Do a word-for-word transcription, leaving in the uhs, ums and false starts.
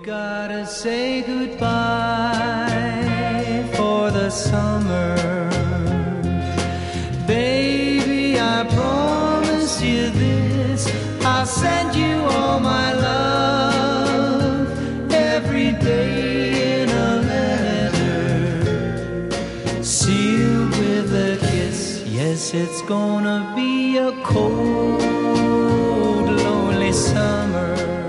gotta say goodbye for the summer. Baby, I promise you this, I'll send you all my love every day in a letter, sealed with a kiss. Yes, it's gonna be a cold, lonely summer.